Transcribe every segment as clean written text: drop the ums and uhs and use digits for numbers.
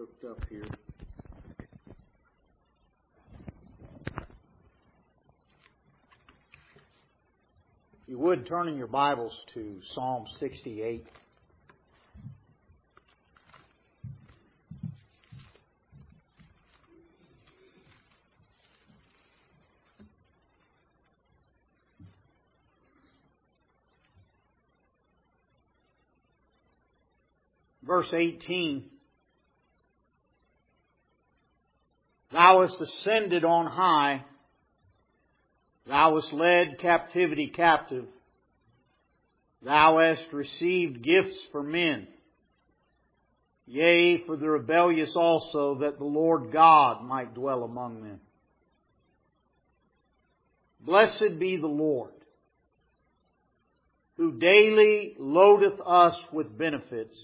hooked up here. If you would, turn in your Bibles to Psalm 68. Verse 18, Thou hast ascended on high, Thou hast led captivity captive, Thou hast received gifts for men, yea, for the rebellious also, that the Lord God might dwell among them. Blessed be the Lord, who daily loadeth us with benefits,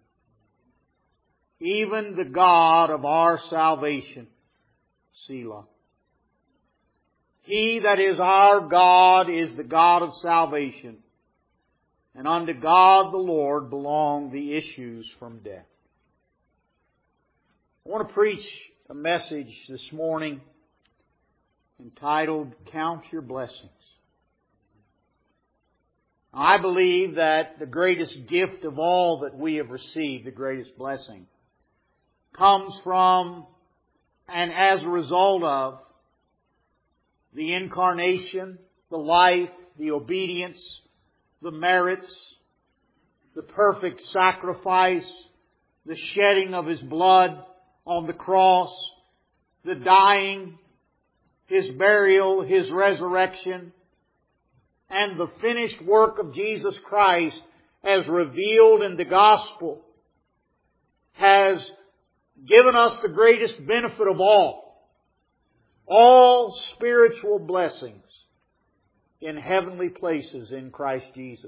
even the God of our salvation. Selah. He that is our God is the God of salvation, and unto God the Lord belong the issues from death. I want to preach a message this morning entitled, Count Your Blessings. I believe that the greatest gift of all that we have received, the greatest blessing, comes from and as a result of the incarnation, the life, the obedience, the merits, the perfect sacrifice, the shedding of His blood on the cross, the dying, His burial, His resurrection, and the finished work of Jesus Christ as revealed in the gospel has given us the greatest benefit of all spiritual blessings in heavenly places in Christ Jesus.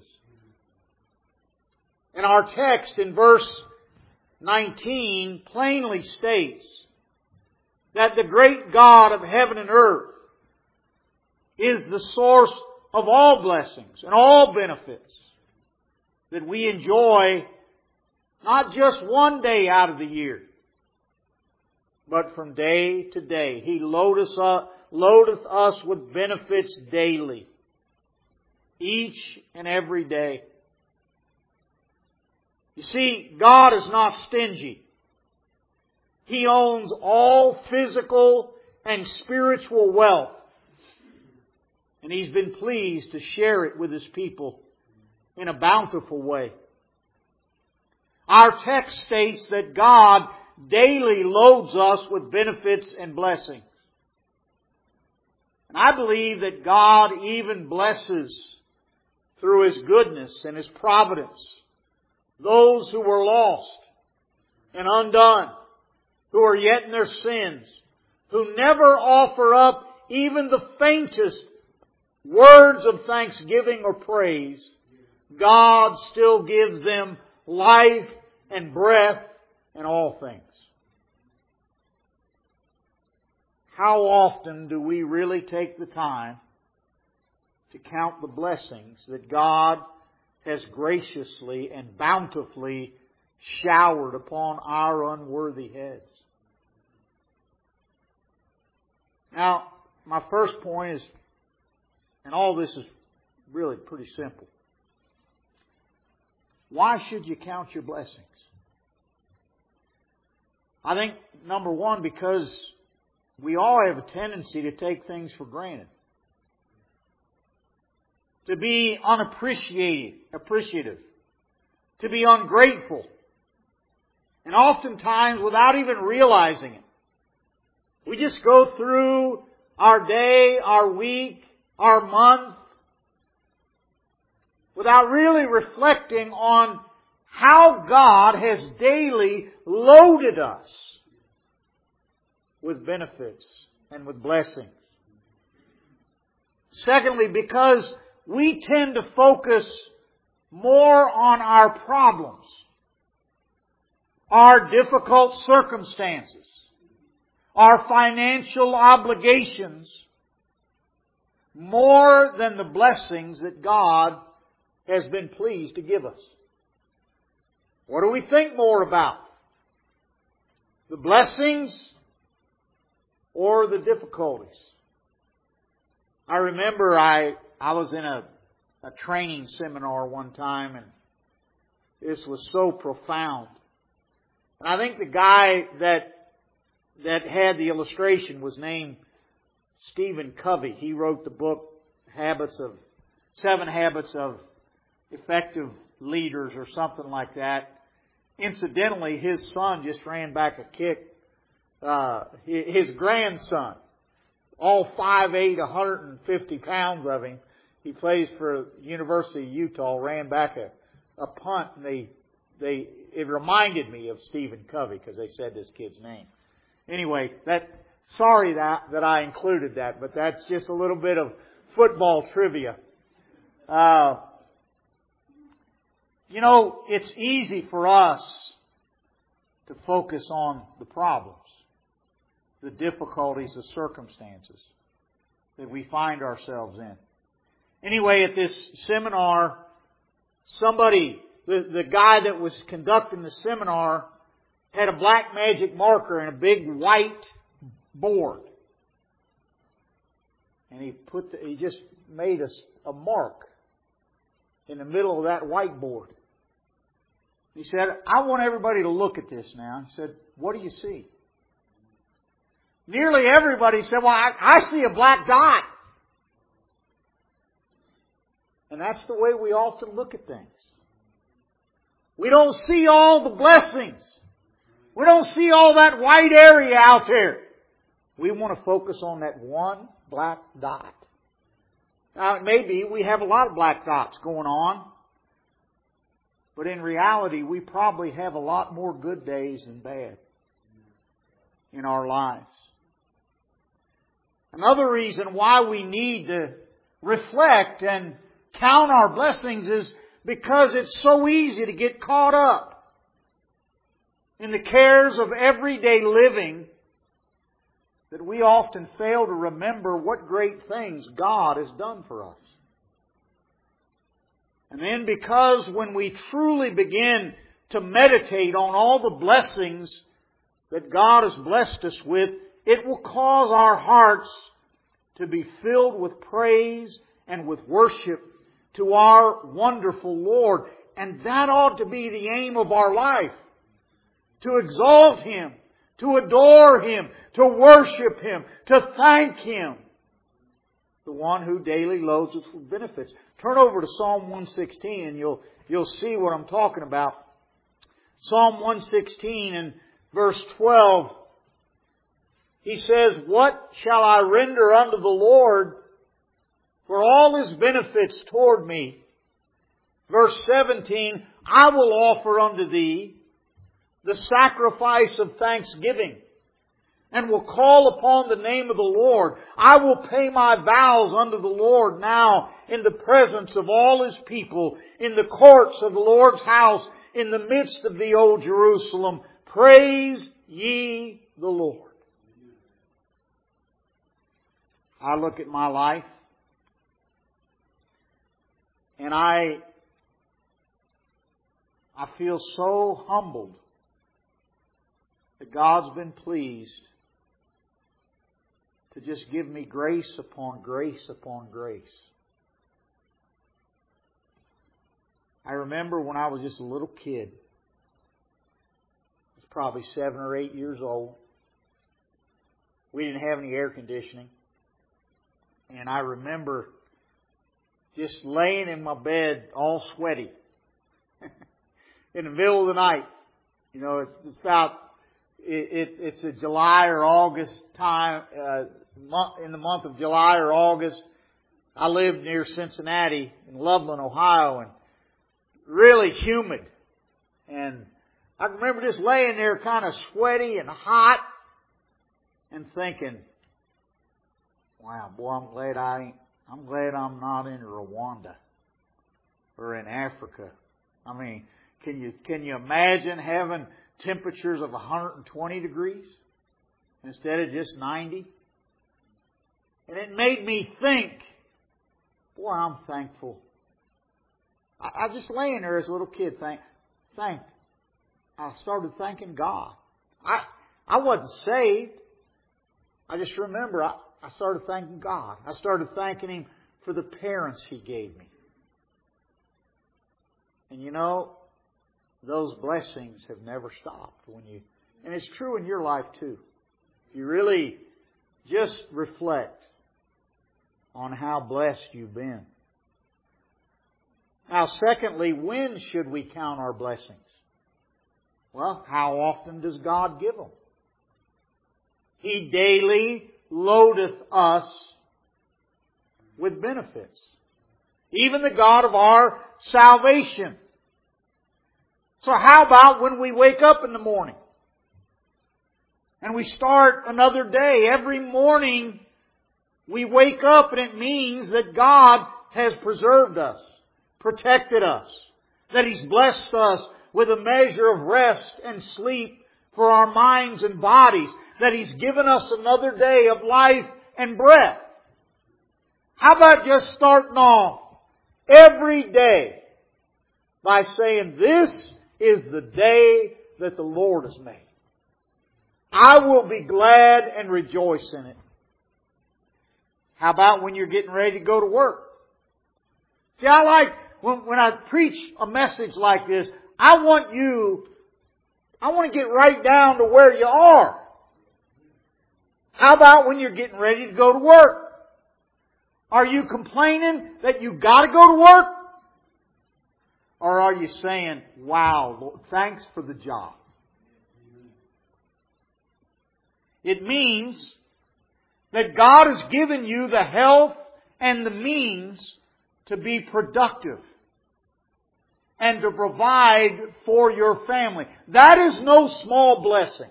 And our text in verse 19 plainly states that the great God of heaven and earth is the source of all blessings and all benefits that we enjoy not just one day out of the year, but from day to day. He loadeth us with benefits daily, each and every day. You see, God is not stingy. He owns all physical and spiritual wealth, and He's been pleased to share it with His people in a bountiful way. Our text states that God daily loads us with benefits and blessings. And I believe that God even blesses through His goodness and His providence those who were lost and undone, who are yet in their sins, who never offer up even the faintest words of thanksgiving or praise. God still gives them life and breath and all things. How often do we really take the time to count the blessings that God has graciously and bountifully showered upon our unworthy heads? Now, my first point is, and all this is really pretty simple. Why should you count your blessings? I think, number one, because we all have a tendency to take things for granted. To be appreciative. To be ungrateful. And oftentimes, without even realizing it, we just go through our day, our week, our month, without really reflecting on how God has daily loaded us with benefits and with blessings. Secondly, because we tend to focus more on our problems, our difficult circumstances, our financial obligations, more than the blessings that God has been pleased to give us. What do we think more about? The blessings or the difficulties? I remember I was in a training seminar one time, and this was so profound. And I think the guy that had the illustration was named Stephen Covey. He wrote the book 7 Habits of Effective Leaders or something like that. Incidentally, his son just ran back a kick. His grandson, all 5'8", 150 pounds of him, he plays for University of Utah, ran back a punt, and it reminded me of Stephen Covey because they said this kid's name. Anyway, sorry that I included that, but that's just a little bit of football trivia. It's easy for us to focus on the problems, the difficulties, the circumstances that we find ourselves in. Anyway, at this seminar, the guy that was conducting the seminar had a black magic marker and a big white board. And he just made a mark in the middle of that whiteboard. He said, I want everybody to look at this now. He said, what do you see? Nearly everybody said, well, I see a black dot. And that's the way we often look at things. We don't see all the blessings. We don't see all that white area out there. We want to focus on that one black dot. Now, it may be we have a lot of black dots going on. But in reality, we probably have a lot more good days than bad in our lives. Another reason why we need to reflect and count our blessings is because it's so easy to get caught up in the cares of everyday living that we often fail to remember what great things God has done for us. And then because when we truly begin to meditate on all the blessings that God has blessed us with, it will cause our hearts to be filled with praise and with worship to our wonderful Lord. And that ought to be the aim of our life. To exalt Him, to adore Him, to worship Him, to thank Him. The one who daily loads us with benefits. Turn over to Psalm 116 and you'll see what I'm talking about. Psalm 116 and verse 12. He says, what shall I render unto the Lord for all His benefits toward me? Verse 17, I will offer unto Thee the sacrifice of thanksgiving, and will call upon the name of the Lord. I will pay my vows unto the Lord now in the presence of all His people, in the courts of the Lord's house, in the midst of the old Jerusalem. Praise ye the Lord. I look at my life, and I feel so humbled that God's been pleased to just give me grace upon grace upon grace. I remember when I was just a little kid. I was probably 7 or 8 years old. We didn't have any air conditioning. And I remember just laying in my bed all sweaty in the middle of the night. You know, it's about, it's a July or August time, in the month of July or August. I lived near Cincinnati in Loveland, Ohio, and really humid. And I remember just laying there kind of sweaty and hot and thinking, wow, boy, I'm glad I'm not in Rwanda or in Africa. I mean, can you imagine having temperatures of 120 degrees instead of just 90? And it made me think, boy, I'm thankful. I just laying there as a little kid, I started thanking God. I wasn't saved. I just remember I started thanking God. I started thanking Him for the parents He gave me. And you know, those blessings have never stopped and it's true in your life too. If you really just reflect on how blessed you've been. Now, secondly, when should we count our blessings? Well, how often does God give them? He daily loadeth us with benefits. Even the God of our salvation. So how about when we wake up in the morning? And we start another day. Every morning we wake up and it means that God has preserved us, protected us, that He's blessed us with a measure of rest and sleep for our minds and bodies, that He's given us another day of life and breath. How about just starting off every day by saying, this is the day that the Lord has made. I will be glad and rejoice in it. How about when you're getting ready to go to work? See, I like when I preach a message like this, I want to get right down to where you are. How about when you're getting ready to go to work? Are you complaining that you got to go to work? Or are you saying, wow, Lord, thanks for the job? It means that God has given you the health and the means to be productive and to provide for your family. That is no small blessing.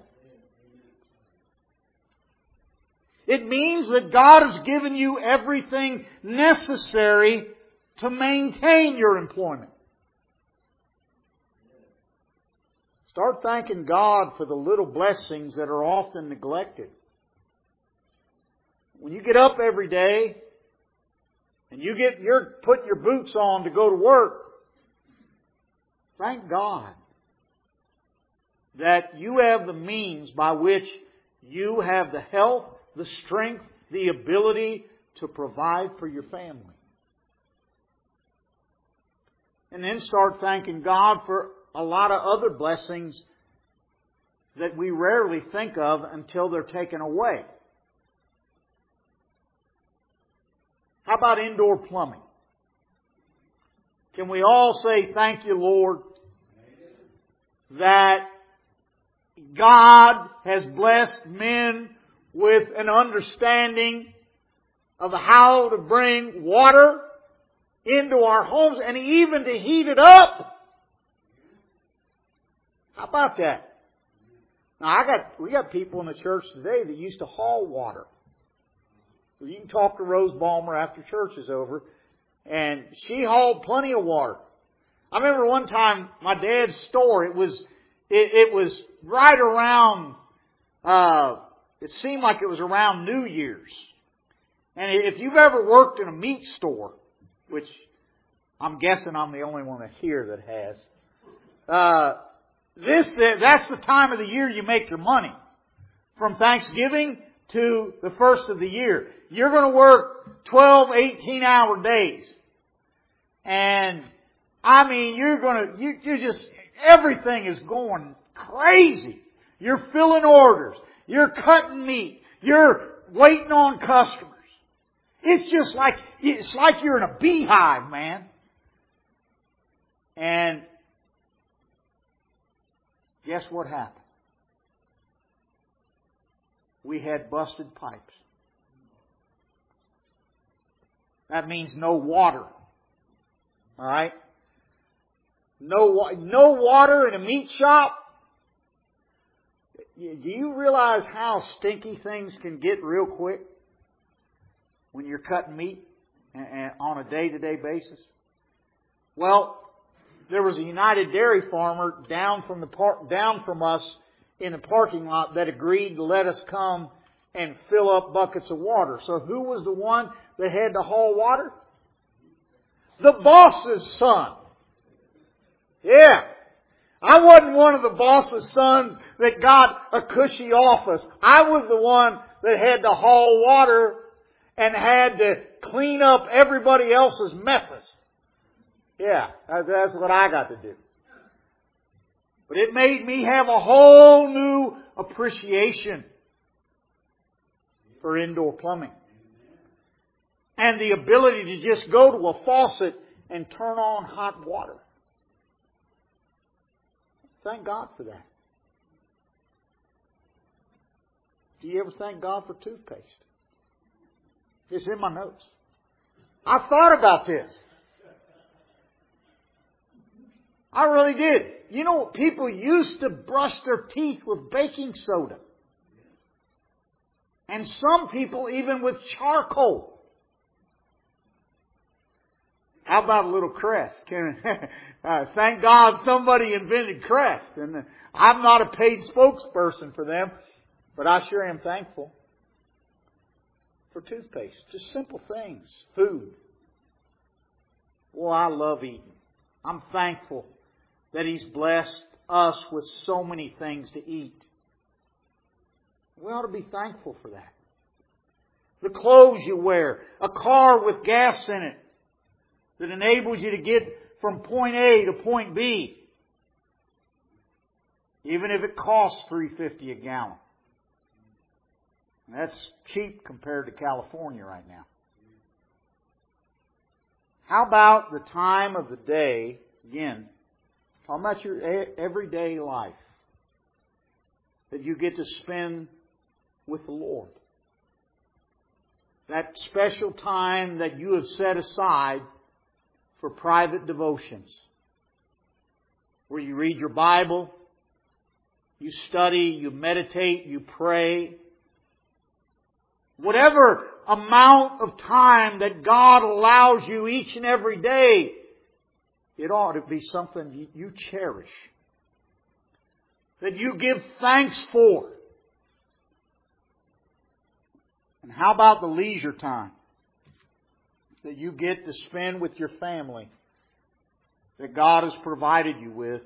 It means that God has given you everything necessary to maintain your employment. Start thanking God for the little blessings that are often neglected. When you get up every day and you're putting your boots on to go to work, thank God that you have the means by which you have the health, the strength, the ability to provide for your family. And then start thanking God for a lot of other blessings that we rarely think of until they're taken away. How about indoor plumbing? Can we all say, thank you, Lord, that God has blessed men with an understanding of how to bring water into our homes and even to heat it up? How about that? Now, we got people in the church today that used to haul water. You can talk to Rose Balmer after church is over, and she hauled plenty of water. I remember one time my dad's store. It was right around. It seemed like it was around New Year's. And if you've ever worked in a meat store, which I'm guessing I'm the only one here that has. That's the time of the year you make your money. From Thanksgiving to the first of the year. You're going to work 12, 18-hour days. And, I mean, everything is going crazy. You're filling orders. You're cutting meat. You're waiting on customers. It's like you're in a beehive, man. And guess what happened? We had busted pipes. That means no water. All right? No water in a meat shop. Do you realize how stinky things can get real quick when you're cutting meat on a day-to-day basis? Well, there was a United Dairy farmer down from us in the parking lot that agreed to let us come and fill up buckets of water. So who was the one that had to haul water? The boss's son. Yeah. I wasn't one of the boss's sons that got a cushy office. I was the one that had to haul water and had to clean up everybody else's messes. Yeah, that's what I got to do. But it made me have a whole new appreciation for indoor plumbing. And the ability to just go to a faucet and turn on hot water. Thank God for that. Do you ever thank God for toothpaste? It's in my notes. I thought about this. I really did. You know, people used to brush their teeth with baking soda. And some people even with charcoal. How about a little Crest? Thank God somebody invented Crest. And I'm not a paid spokesperson for them, but I sure am thankful for toothpaste. Just simple things. Food. Well, I love eating. I'm thankful that He's blessed us with so many things to eat. We ought to be thankful for that. The clothes you wear, a car with gas in it that enables you to get from point A to point B, even if it costs $3.50 a gallon. That's cheap compared to California right now. How about the time of the day, again, talking about your everyday life that you get to spend with the Lord? That special time that you have set aside for private devotions, where you read your Bible, you study, you meditate, you pray. Whatever amount of time that God allows you each and every day, it ought to be something you cherish, that you give thanks for. And how about the leisure time that you get to spend with your family that God has provided you with,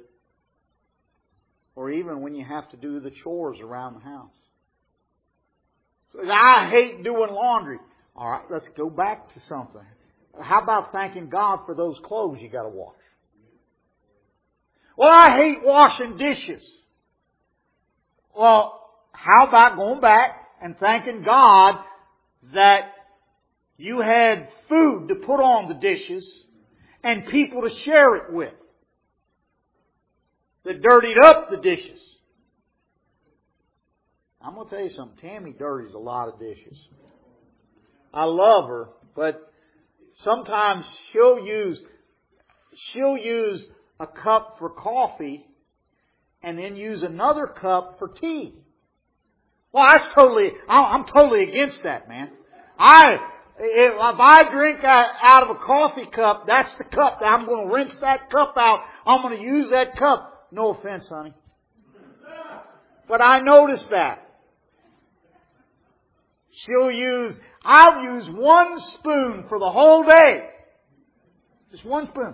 or even when you have to do the chores around the house? So, I hate doing laundry. All right, let's go back to something. How about thanking God for those clothes you got to wash? Well, I hate washing dishes. Well, how about going back and thanking God that you had food to put on the dishes and people to share it with that dirtied up the dishes? I'm going to tell you something. Tammy dirties a lot of dishes. I love her, but sometimes she'll use a cup for coffee and then use another cup for tea. Well, I'm totally against that, man. If I drink out of a coffee cup, that's the cup. I'm going to rinse that cup out. I'm going to use that cup. No offense, honey. But I noticed that. I'll use one spoon for the whole day. Just one spoon.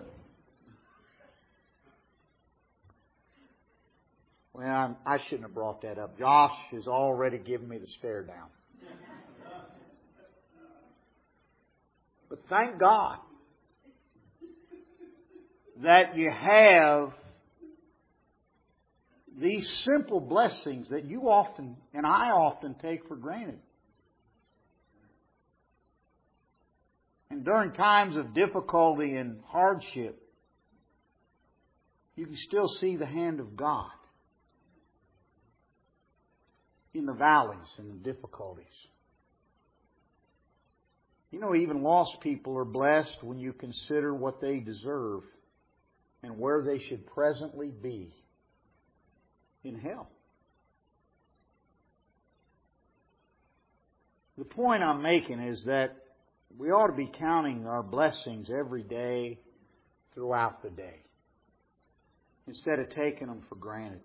Well, I shouldn't have brought that up. Josh has already given me the stare down. But thank God that you have these simple blessings that you often, and I often take for granted. And during times of difficulty and hardship, you can still see the hand of God in the valleys and the difficulties. You know, even lost people are blessed when you consider what they deserve and where they should presently be in hell. The point I'm making is that we ought to be counting our blessings every day throughout the day instead of taking them for granted.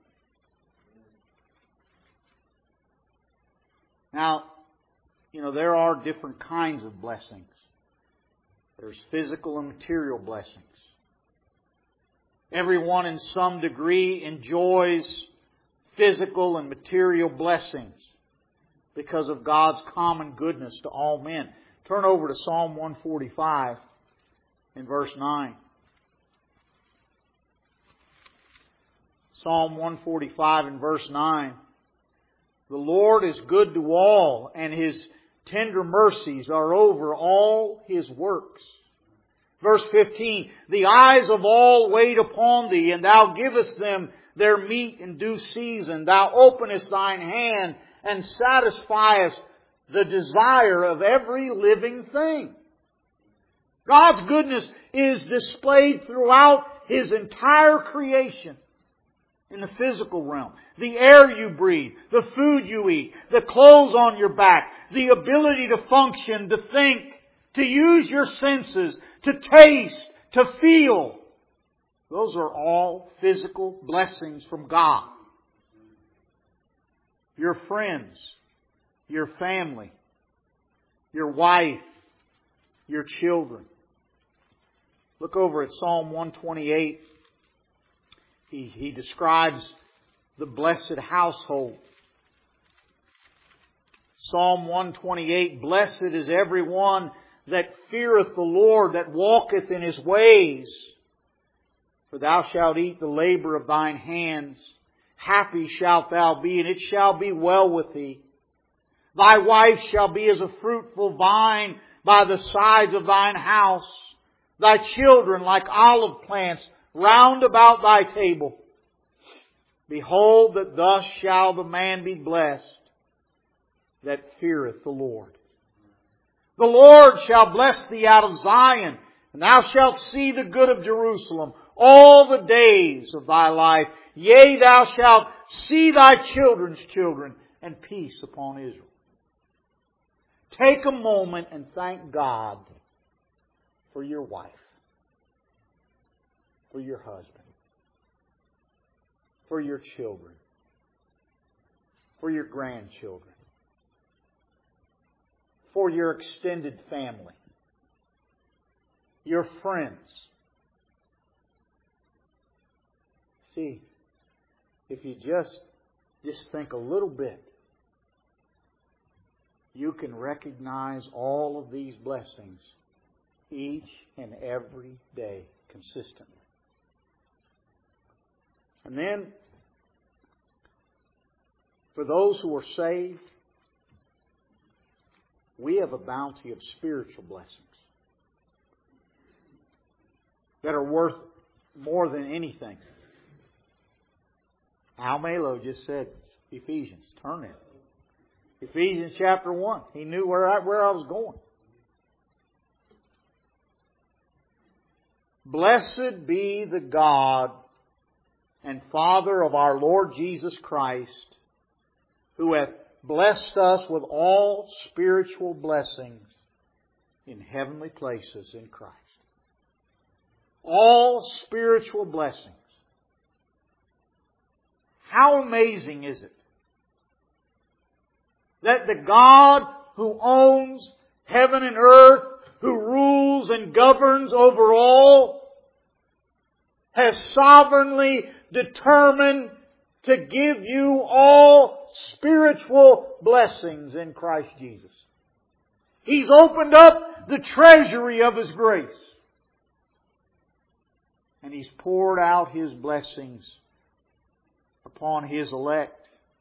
Now, you know, there are different kinds of blessings. There's physical and material blessings. Everyone in some degree enjoys physical and material blessings because of God's common goodness to all men. Turn over to Psalm 145 in verse 9. Psalm 145 in verse 9. The Lord is good to all, and His tender mercies are over all His works. Verse 15. The eyes of all wait upon Thee, and Thou givest them their meat in due season. Thou openest Thine hand and satisfiest the desire of every living thing. God's goodness is displayed throughout His entire creation. In the physical realm, the air you breathe, the food you eat, the clothes on your back, the ability to function, to think, to use your senses, to taste, to feel. Those are all physical blessings from God. Your friends, your family, your wife, your children. Look over at Psalm 128. He describes the blessed household. Psalm 128, Blessed is every one that feareth the Lord, that walketh in His ways. For thou shalt eat the labor of thine hands. Happy shalt thou be, and it shall be well with thee. Thy wife shall be as a fruitful vine by the sides of thine house. Thy children like olive plants round about thy table. Behold, that thus shall the man be blessed that feareth the Lord. The Lord shall bless thee out of Zion, and thou shalt see the good of Jerusalem all the days of thy life. Yea, thou shalt see thy children's children, and peace upon Israel. Take a moment and thank God for your wife, for your husband, for your children, for your grandchildren, for your extended family, your friends. See, if you just think a little bit, you can recognize all of these blessings each and every day consistently. And then, for those who are saved, we have a bounty of spiritual blessings that are worth more than anything. Al Malo just said Ephesians. Turn there. Ephesians chapter 1. He knew where I was going. Blessed be the God and Father of our Lord Jesus Christ, who hath blessed us with all spiritual blessings in heavenly places in Christ. All spiritual blessings. How amazing is it that the God who owns heaven and earth, who rules and governs over all, has sovereignly determined to give you all spiritual blessings in Christ Jesus. He's opened up the treasury of His grace. And He's poured out His blessings upon His elect.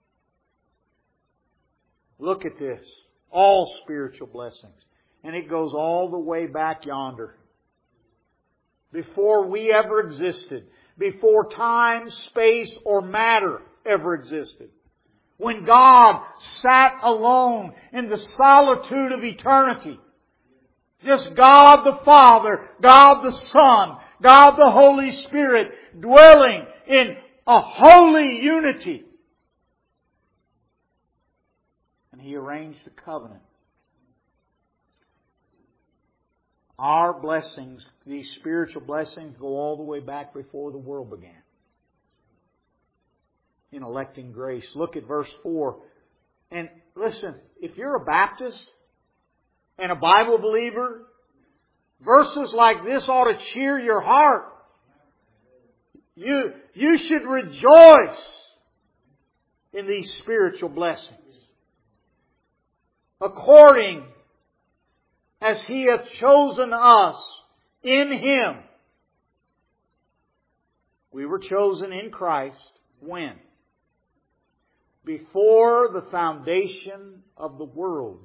Look at this. All spiritual blessings. And it goes all the way back yonder. Before we ever existed. Before time, space, or matter ever existed. When God sat alone in the solitude of eternity. Just God the Father, God the Son, God the Holy Spirit dwelling in a holy unity. And He arranged a covenant. Our blessings, these spiritual blessings, go all the way back before the world began. In electing grace. Look at verse 4. And listen, if you're a Baptist and a Bible believer, verses like this ought to cheer your heart. You should rejoice in these spiritual blessings, according as He hath chosen us in Him. We were chosen in Christ when? Before the foundation of the world.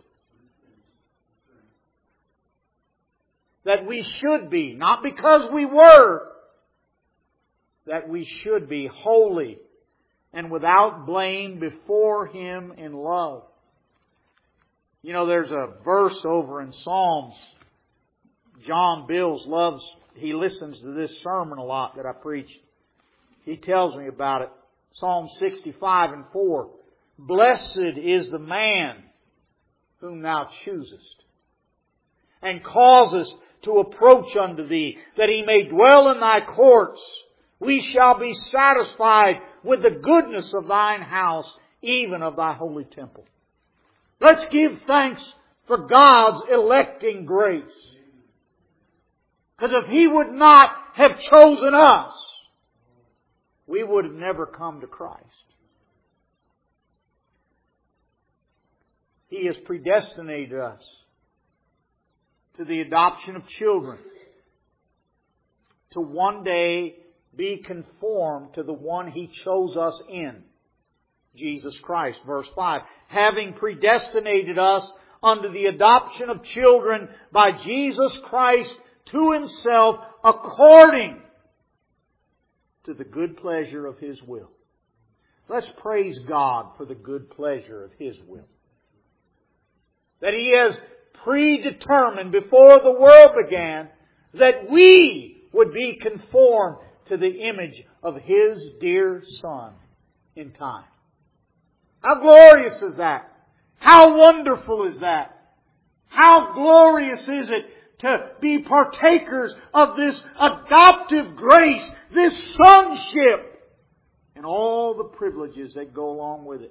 That we should be, not because we were, that we should be holy and without blame before Him in love. You know, there's a verse over in Psalms. John Bills he listens to this sermon a lot that I preached. He tells me about it. Psalm 65:4. Blessed is the man whom Thou choosest, and causest to approach unto Thee, that he may dwell in Thy courts. We shall be satisfied with the goodness of Thine house, even of Thy holy temple. Let's give thanks for God's electing grace. Because if He would not have chosen us, we would have never come to Christ. He has predestinated us to the adoption of children, to one day be conformed to the one He chose us in, Jesus Christ. Verse 5. Having predestinated us unto the adoption of children by Jesus Christ to Himself, according to the good pleasure of His will. Let's praise God for the good pleasure of His will. That He has predetermined before the world began that we would be conformed to the image of His dear Son in time. How glorious is that? How wonderful is that? How glorious is it to be partakers of this adoptive grace, this sonship, and all the privileges that go along with it.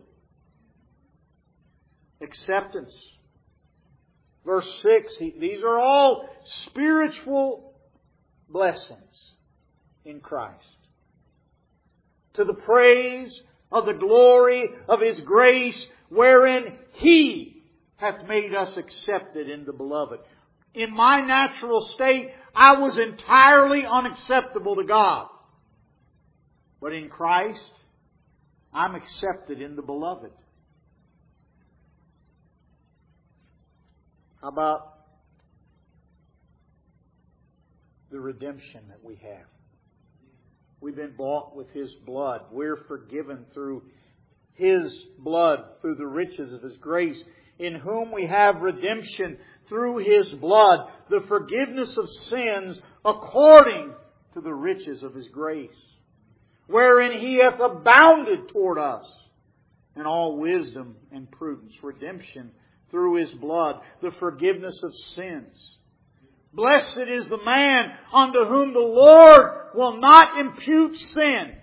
Acceptance. Verse 6, these are all spiritual blessings in Christ. To the praise of the glory of His grace, wherein He hath made us accepted in the Beloved. In my natural state, I was entirely unacceptable to God. But in Christ, I'm accepted in the Beloved. How about the redemption that we have? We've been bought with His blood. We're forgiven through His blood, through the riches of His grace, in whom we have redemption through His blood, the forgiveness of sins according to the riches of His grace, wherein He hath abounded toward us in all wisdom and prudence. Redemption through His blood, the forgiveness of sins. Blessed is the man unto whom the Lord will not impute sin.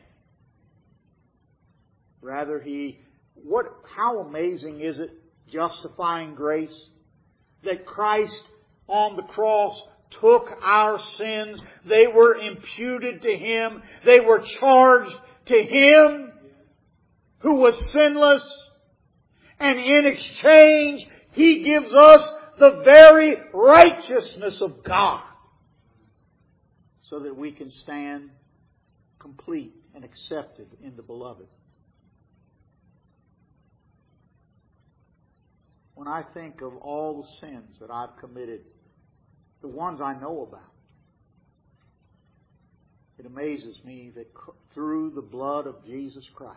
Rather, how amazing is it, justifying grace, that Christ on the cross took our sins. They were imputed to Him. They were charged to Him who was sinless. And in exchange, He gives us the very righteousness of God, so that we can stand complete and accepted in the Beloved. When I think of all the sins that I've committed, the ones I know about, it amazes me that through the blood of Jesus Christ,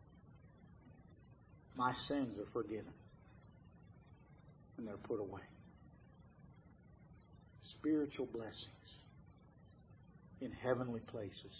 my sins are forgiven and they're put away. Spiritual blessings in heavenly places.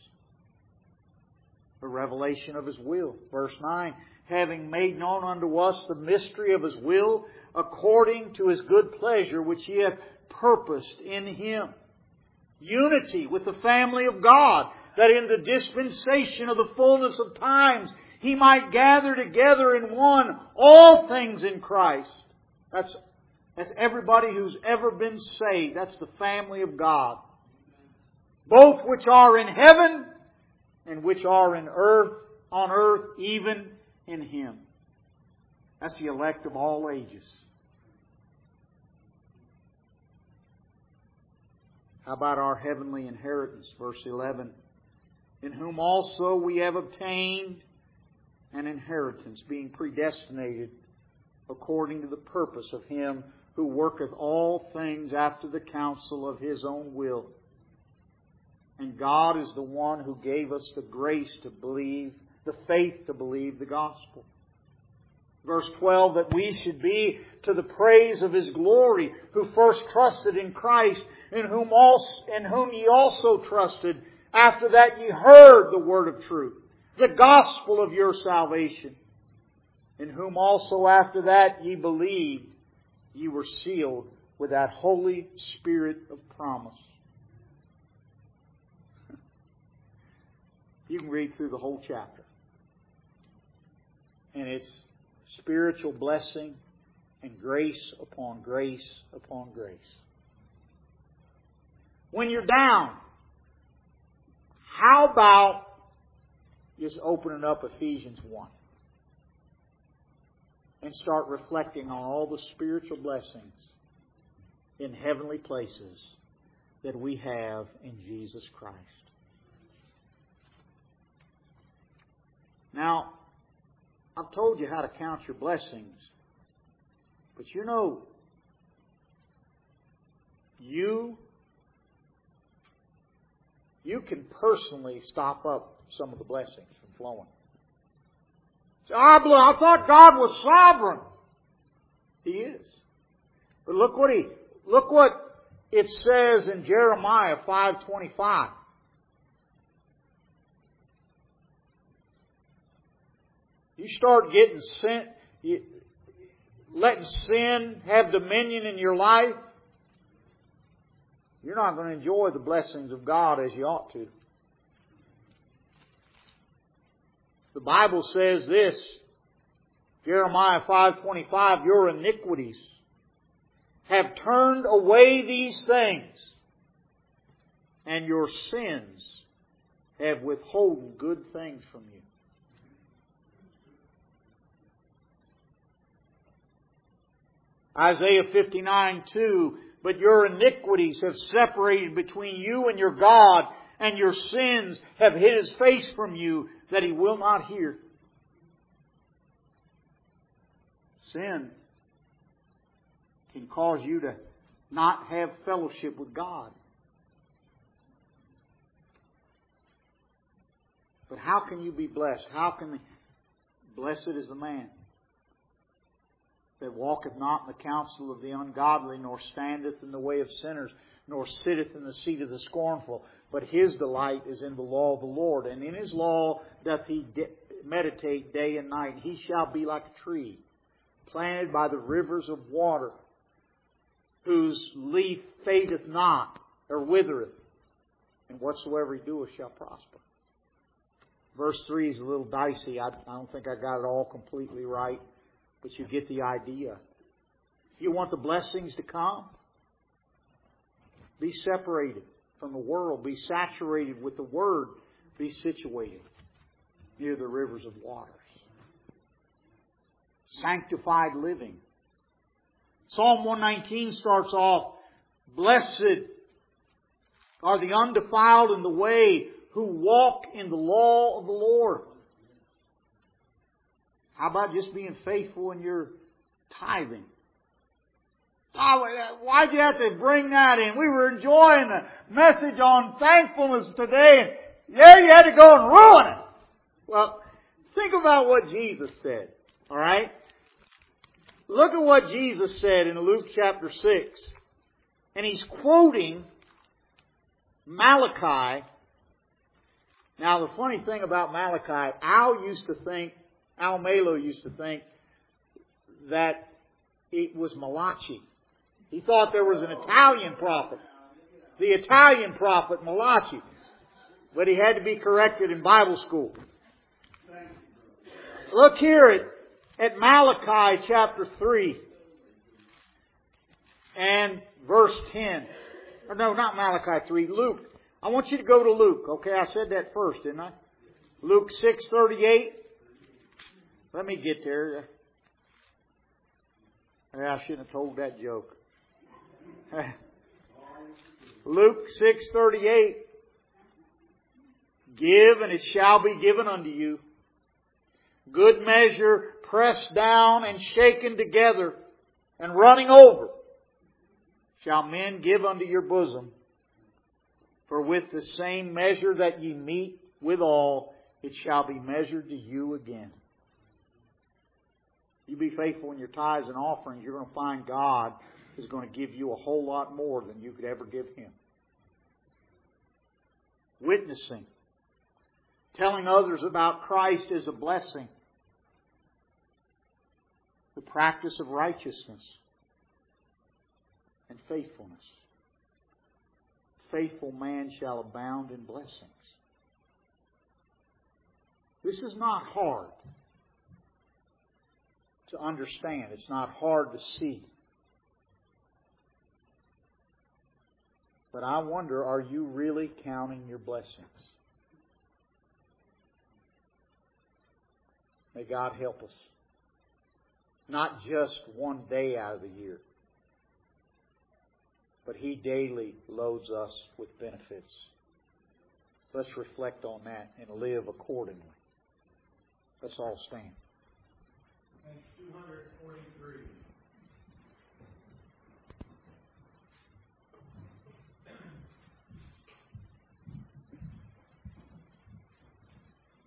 A revelation of His will. Verse 9, having made known unto us the mystery of His will, according to His good pleasure, which He hath purposed in Him. Unity with the family of God, that in the dispensation of the fullness of times He might gather together in one all things in Christ. That's everybody who's ever been saved. That's the family of God. Both which are in heaven and which are on earth, even in Him. That's the elect of all ages. How about our heavenly inheritance? Verse 11. In whom also we have obtained an inheritance, being predestinated according to the purpose of Him who worketh all things after the counsel of His own will. And God is the one who gave us the grace to believe, the faith to believe the gospel. Verse 12, that we should be to the praise of His glory, who first trusted in Christ, in whom ye also trusted, after that ye heard the word of truth, the gospel of your salvation, in whom also after that ye believed, ye were sealed with that Holy Spirit of promise. You can read through the whole chapter. And it's spiritual blessing and grace upon grace upon grace. When you're down, how about just opening up Ephesians 1 and start reflecting on all the spiritual blessings in heavenly places that we have in Jesus Christ. Now, I've told you how to count your blessings, but you know, you can personally stop up some of the blessings from flowing. So, I thought God was sovereign. He is. But look what it says in Jeremiah 5:25. You start getting sin, letting sin have dominion in your life, you're not going to enjoy the blessings of God as you ought to. The Bible says this, Jeremiah 5:25, your iniquities have turned away these things, and your sins have withholden good things from you. Isaiah 59:2, but your iniquities have separated between you and your God, and your sins have hid His face from you, that He will not hear. Sin can cause you to not have fellowship with God. But how can you be blessed? Blessed is the man that walketh not in the counsel of the ungodly, nor standeth in the way of sinners, nor sitteth in the seat of the scornful. But his delight is in the law of the Lord, and in His law doth he meditate day and night. He shall be like a tree planted by the rivers of water, whose leaf fadeth not, or withereth, and whatsoever he doeth shall prosper. Verse 3 is a little dicey. I don't think I got it all completely right. But you get the idea. If you want the blessings to come, be separated from the world. Be saturated with the Word. Be situated near the rivers of waters. Sanctified living. Psalm 119 starts off, blessed are the undefiled in the way who walk in the law of the Lord. How about just being faithful in your tithing? Oh, why'd you have to bring that in? We were enjoying the message on thankfulness today, and yeah, you had to go and ruin it. Well, think about what Jesus said. All right? Look at what Jesus said in Luke chapter 6. And He's quoting Malachi. Now, the funny thing about Malachi, Al Malo used to think that it was Malachi. He thought there was an Italian prophet. The Italian prophet Malachi. But he had to be corrected in Bible school. Look here at Malachi chapter 3 and verse 10. Or no, not Malachi 3, Luke. I want you to go to Luke. Okay, I said that first, didn't I? Luke 6:38. Let me get there. I shouldn't have told that joke. Luke 6:38. Give, and it shall be given unto you. Good measure, pressed down and shaken together, and running over, shall men give unto your bosom. For with the same measure that ye meet withal, it shall be measured to you again. You be faithful in your tithes and offerings, you're going to find God is going to give you a whole lot more than you could ever give Him. Witnessing. Telling others about Christ is a blessing. The practice of righteousness and faithfulness. Faithful man shall abound in blessings. This is not hard to understand. It's not hard to see. But I wonder, are you really counting your blessings? May God help us. Not just one day out of the year, but He daily loads us with benefits. Let's reflect on that and live accordingly. Let's all stand. Page 243.